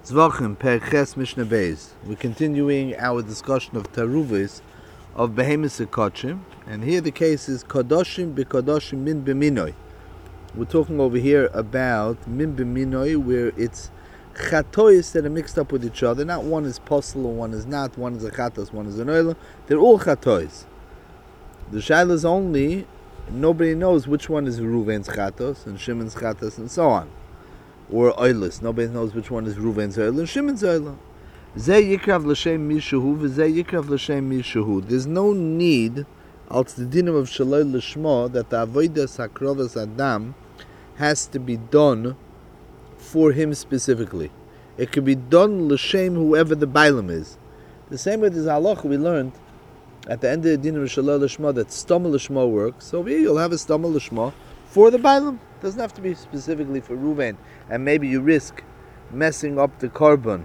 Zvachim Perches Mishnah Beis. We're continuing our discussion of Taruvis of Behemoth Kochim, and here the case is Kodoshim B'Kodoshim Min B'Minoi. We're talking over here about Min B'Minoi, where it's Chatois that are mixed up with each other. Not one is Posel and one is not. One is a Chatos, one is an Oila. They're all Chatois. The Shaila is only, nobody knows which one is Reuven's Chatos and Shimon's Chatos and so on. Or Oilus. Nobody knows which one is Reuven's Oila and Shimon's Oila. Zeh yikrav l'shem mishahu v'zeh yikrav l'shem mishahu. There's no need, als the dinam of shaloi l'shmo, that the avodas hakrovas adam has to be done for him specifically. It could be done l'shem whoever the bailam is. The same way there's halacha we learned at the end of the dinam of shaloi l'shmo that stomach l'shmo works. So here you'll have a stomach l'shmo for the bailam. It doesn't have to be specifically for Reuven, and maybe you risk messing up the korban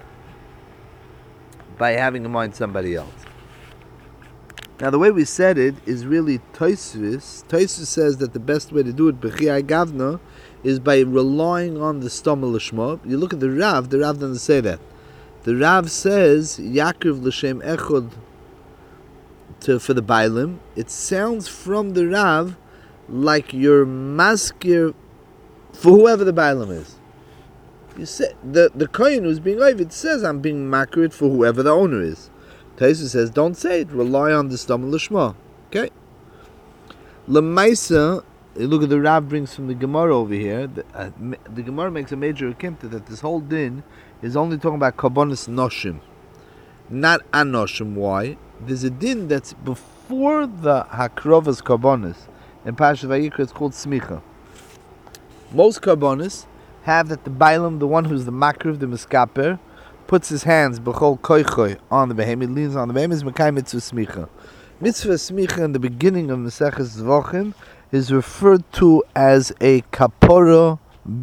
by having in mind somebody else. Now the way we said it is really Tosfos. Tosfos says that the best way to do it, B'chiyai Gavna, is by relying on the Stomach L'shmo. You look at the Rav doesn't say that. The Rav says, Yaakov L'shem Echod for the Bailim. It sounds from the Rav like you're maskir for whoever the Bailim is. You say the kohen who's being oived says I'm being makrit for whoever the owner is. Tosfos says don't say it. Rely on the stomach l'shma. Okay. Lemaisa, look at the Rav brings from the Gemara over here. The Gemara makes a major akimta that this whole din is only talking about karbonis noshim, not anoshim. Why? There's a din that's before the hakrovas karbonis. In Parashat Vayikra it's called smicha. Most karbonis have that the bailam, the one who's the makriv, the miskaper, puts his hands b'chol koichoy on the behemoth, leans on the behemoth, is mekayim mitzvah smicha. Mitzvah smicha in the beginning of Maseches Zvachim is referred to as a kapora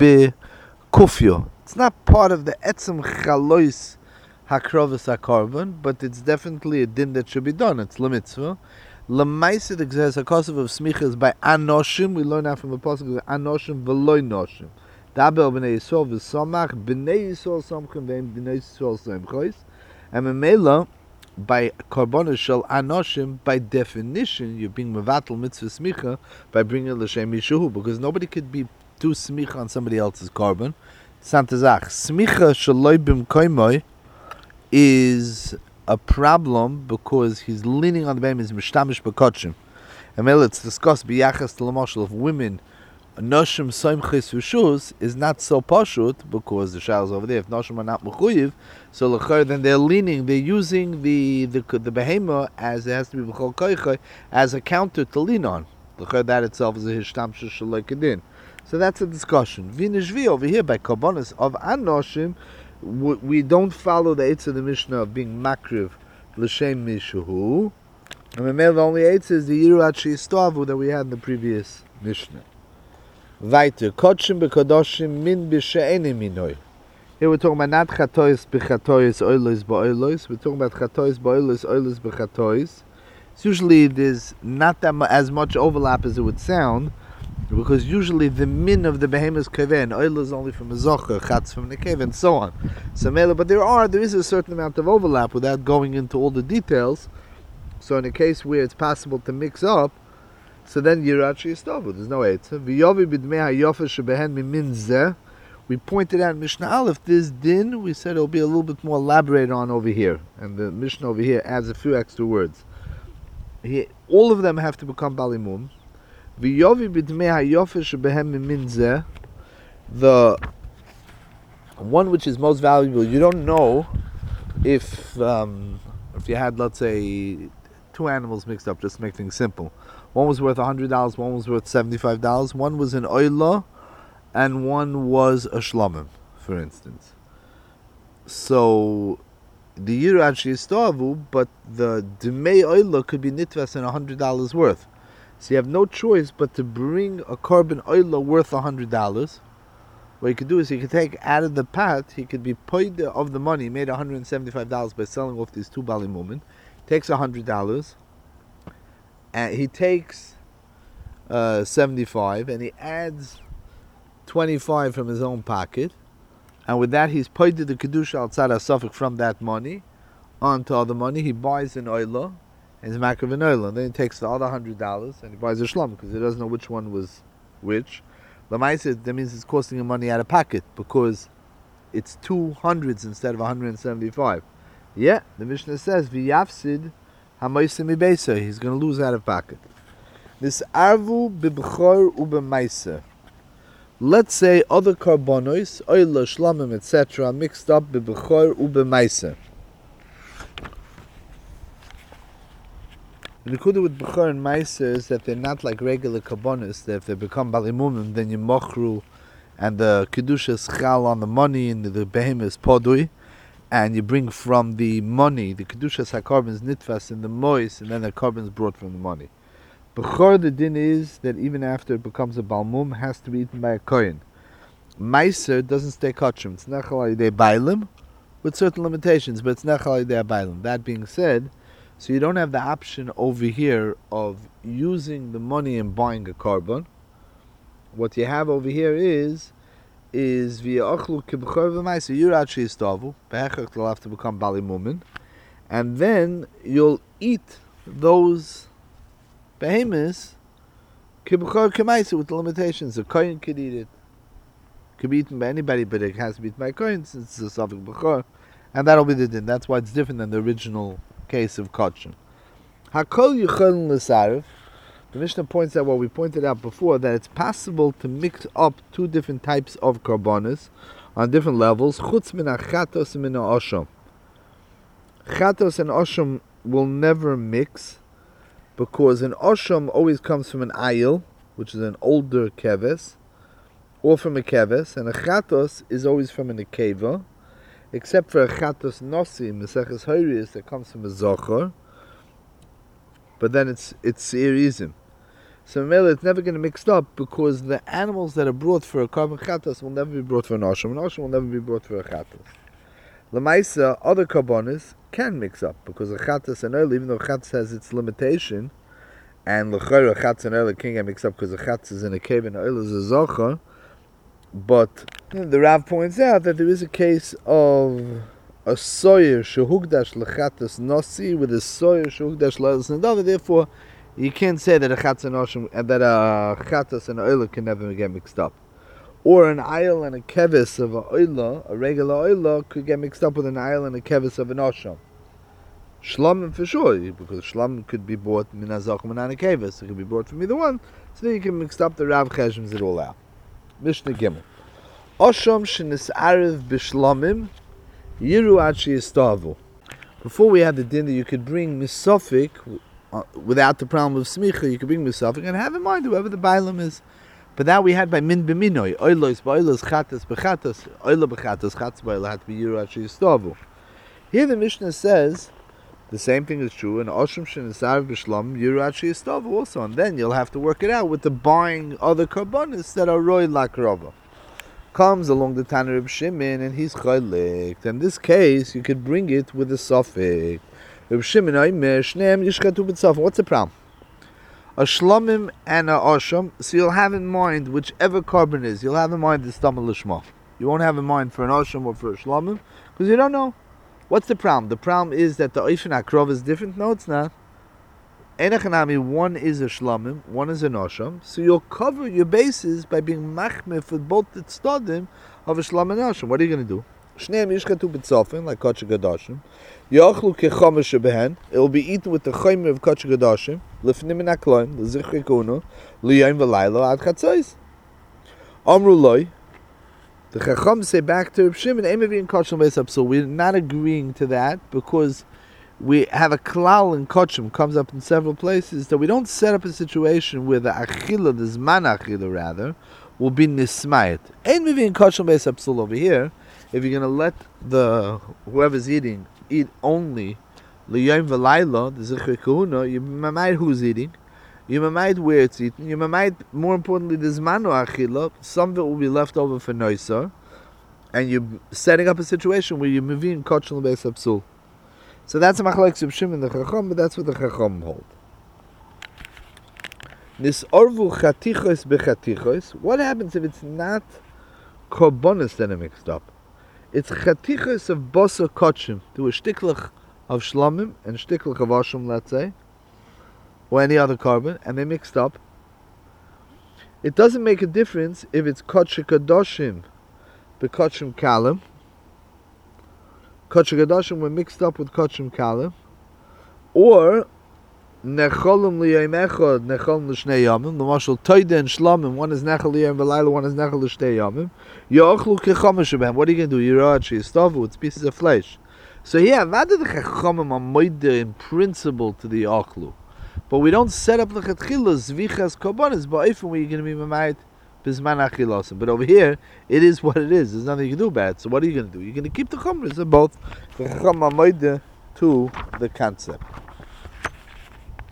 b'kufyo. It's not part of the etzem chalois hakrovas hakorban, but it's definitely a din that should be done. It's l'mitzvah. L'maisa, the Hakosov of smicha is by anoshim. We learn that from the pasuk anoshim v'loy noshim. Dabel b'nei Yisrael v'samach b'nei Yisrael samchim v'em b'nei Yisrael samchois. And memela, by karbonos shel anoshim, by definition, you're being mevatel mitzvah smicha by bringing l'shem yishuhu, because nobody could be do smicha on somebody else's carbon. Santazach smicha shaloi b'mkoimoy is a problem because he's leaning on the beim, is mishtamish b'kotchim. And memela, it's discussed b'yachas to l'moshel of women. Noshim soimchis v'shus is not so pashut because the shal is over there. If noshim are not mechuyev, so l'chor then they're leaning, they're using the behema as it has to be b'chol koichoy as a counter to lean on. L'chor that itself is a hishtamshu shaloi kedin. So that's a discussion. V'nishvi over here by karbonos of anoshim, we don't follow the eitz of the Mishnah of being makriv l'shem mishuhu. And the only eitz is the yirat she'istavu that we had in the previous Mishnah. Weiter, Kochim b'Kodoshim min b'she'eni minoi. Here we're talking about not chatois b'chatois, oilos b'oilos. We're talking about chatois b'oilos, oilos b'chatois. Usually there's not that as much overlap as it would sound, because usually the min of the behemoth's keven, oil is only from a zocher, chatz from the keven, and so on. But there is a certain amount of overlap without going into all the details. So in a case where it's possible to mix up, so then Yirat She'istavu, there's no Eitzah. V'yovi b'dmei ha'yofa shebehen mimin zeh. We pointed out in Mishnah Aleph, this din, we said it'll be a little bit more elaborated on over here. And the Mishnah over here adds a few extra words. All of them have to become balimum. V'yovi b'dmei ha'yofa shebehen mimin zeh. The one which is most valuable, you don't know if you had, let's say, two animals mixed up, just to make things simple. One was worth $100, one was worth $75. One was an oila, and one was a shlomim, for instance. So the yirat she'istavu, but the demei oila could be nitvas and $100 worth. So you have no choice but to bring a carbon oila worth $100. What you could do is you could take out of the pot, he could be paid of the money, he made $175 by selling off these two balimumin, takes $100. And he takes 75 and he adds 25 from his own pocket, and with that he's paid the kedusha outside a suffix from that money onto other money. He buys an oila, and he's makrav an oila, and then he takes the other $100 and he buys a shlam because he doesn't know which one was which. Lamaisa, that means it's costing him money out of pocket because it's 200s instead of 175. Yeah, the Mishnah says v'yafsid hamoisim ibeisa. He's going to lose out of pocket. This arvu b'bchor u'b'maiser. Let's say other karbonos, oila, shlamim, etc., mixed up b'bchor u'b'maiser. The nekuda with bchor and maiser is that they're not like regular karbonos. That if they become balimumim, then you mochru, and the kedusha is chal on the money, and the behemoth is podui, and you bring from the money, the kedusha is hakarbon nitfas in the mois, and then the carbon is brought from the money. Bechor, the din is that even after it becomes a balmum, has to be eaten by a kohen. Meiser doesn't stay kachim. It's nechal alidei bailim, with certain limitations, but it's nechal alidei bailim. That being said, so you don't have the option over here of using the money and buying a carbon. What you have over here is via ochlu kibchor v'meiser. You're actually istavu. Behechach will have to become balimumin, and then you'll eat those behemoths kibchor k'meiser with the limitations. A kohen could eat it. Could be eaten by anybody, but it has to be eaten by a kohen since it's a suffix bechor, and that'll be the din. That's why it's different than the original case of kachim. Hakol yuchel l'sarif. The Mishnah points out what we pointed out before, that it's possible to mix up two different types of karbonos on different levels. Chutz min chatos and min osham. Chatos and osham will never mix because an osham always comes from an ayil, which is an older keves, or from a keves, and a chatos is always from an akeva, except for a chatos nosi, Maseches Hoyris, that comes from a zochor, but then it's serizim. So it's never going to mix up because the animals that are brought for a carbon chatos will never be brought for an osham. An osham will never be brought for a chatos. Lamaisa, other carbonos can mix up because a chatos and oil, even though chatos has its limitation, and l'chayra chatos and oil can get mixed up because a chatos is in a cave and oil is a zochor. But the Rav points out that there is a case of a soyer shehugdash lechatos nosi with a soyer shehugdash le'elos nadav. Therefore, you can't say that a chatos and osham and that a chatos and oila can never get mixed up, or an ayil and a kevis of a oila, a regular oila, could get mixed up with an ayil and a kevis of an osham. Shlamim for sure, because shlamim could be bought min hazachim and a kevis. It could be bought from either one, so then you can mix up the Rav cheshims it all out. Mishnah Gimel. Osham shenis'arev b'shlamim yiru ad sheyistavu. Before we had the din that you could bring misofik without the problem of smicha, you could bring misofik and have in mind whoever the bailam is. But that we had by min b'minoi. Oilos b'oilos chatas b'chatas. Oila b'chatas chatas b'oila had to be yiru ad sheyistavu. Here the Mishnah says the same thing is true, and Osham shenis'arev b'shlamim yiru ad sheyistavu also. And then you'll have to work it out with the buying other karbonis that are roi lakrova. Comes along the Tanner of Shimon and he's chaylik. In this case, you could bring it with a suffix. Reb Shimon Oimer shneim yishchatu b'tzafim. What's the problem? A shlamim and a osham. So you'll have in mind whichever carbon is. You'll have in mind the stamma lishma. You won't have in mind for an osham or for a shlamim because you don't know. What's the problem? The problem is that the oishin akrov is different. No, it's not. Enechanami, one is a shlamim, one is an osham. So you'll cover your bases by being machmeh for both the tzadim of a shlam and osham. What are you going to do? Shneim yishchatu b'tzofin, like kachah gadashim. Yochlu kechomer shebehen. It will be eaten with the chomer of kachah gadashim. Lifnim in akloim, l'zichri kuno, l'yayim v'laylo ad chatzos. Amru loy. The chacham say back to Reb Shimon, Eimevi and kachah beisab. So we're not agreeing to that because we have a klal in kochim, comes up in several places, that we don't set up a situation where the achila, the zman achila rather, will be nismayit. Ain't maybe in kochim beis absul over here, if you're going to let the whoever's eating eat only liyayim v'layla, the zichri kahuna, you mamaid who's eating, you mamaid where it's eaten, you mamaid, more importantly, the zmanu achila, some of it will be left over for noisar, and you're setting up a situation where you're moving kochim beis absul. So that's a machlokes of Shimon the Chacham, but that's what the Chacham hold. Nisorvu chatichos bechatichos. What happens if it's not karbonos that are mixed up? It's chatichas of bosa kotchim. Do a shtiklach of shlamim and shtiklach of ashim, let's say, or any other carbon, and they mixed up. It doesn't make a difference if it's kotche kadoshim, bekotchim kalim. Kotche kadoshim were mixed up with kotchim kalim, or necholim liyayim echad, necholim l'shnei yamim. The mashal toida and shlamim, one is nechal liyayim v'layla, one is nechal l'shnei yamim. Yochlu kechomish b'hem. What are you going to do? Yirach yistavu, it's pieces of flesh. So here, what did the chachamim are moide in principle to the ochlu? But we don't set up the chetchilas zvichas korbanos, but if we're going to be mamayit bisman achilasim. But over here, it is what it is. There's nothing you can do about it. So what are you going to do? You're going to keep the chumras of both the chachamim are moide to the concept.